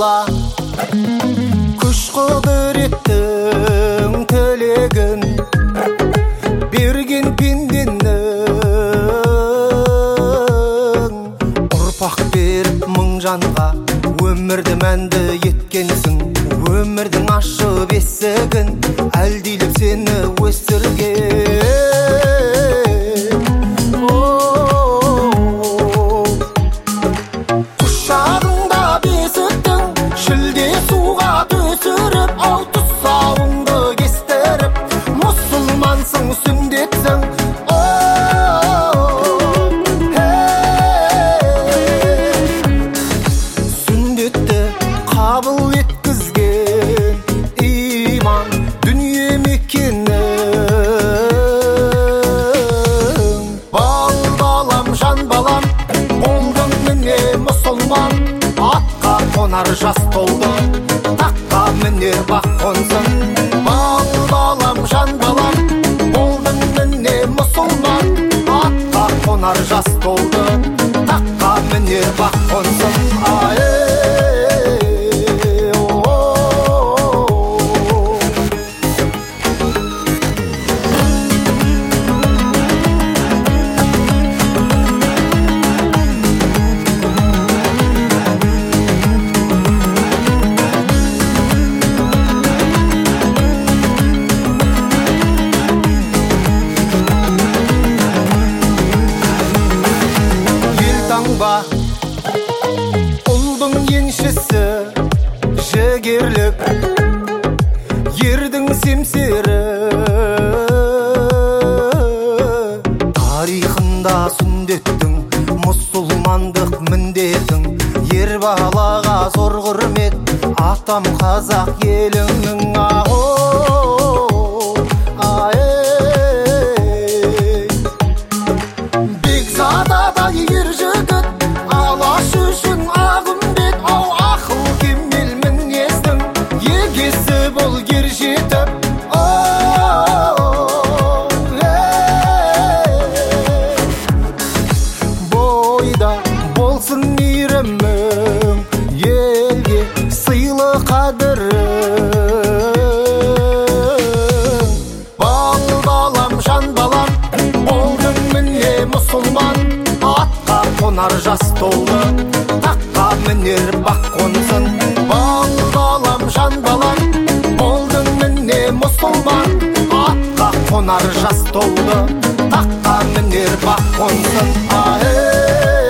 алла күш құдіреттің тілегін берген пенденің ұрпақ беріп мың жанға өмірді мәнді еткенсің өмірдің ашып есігін әлдилеп сені өсірген құшағыңда бесіктің шілде суға төсіріп ау тұсауыңды кестіріп мұсылмансың сүндетсің сүндетті қабыл еткізген иман дүние мекенің балам жан балам болдың міне мұсылман атқа қонар жас толды таққа мінер бақ қонсын балам жан балам болдың міне мұсылман атқа қонар жас толды таққа мінер бақ қонсын ұлдың еншісі жігерлік ердің семсері тарихында сүндеттің мұсылмандық міндетің ер балаға зор құрмет атам қазақ еліңнің бекзададай ер жігіт алаш үшін ағым бет ау ақыл кемел мінездің егесі бол ер жетіп бойда болсын мейірімің елге сыйлы қадірің балам жан балам болдың міне мұсылман атқа қонар жас толды таққа мінер бақ қонсын балам жан балам болдың міне мұсылман атқа қонар жас толды таққа мінер бақ қонсын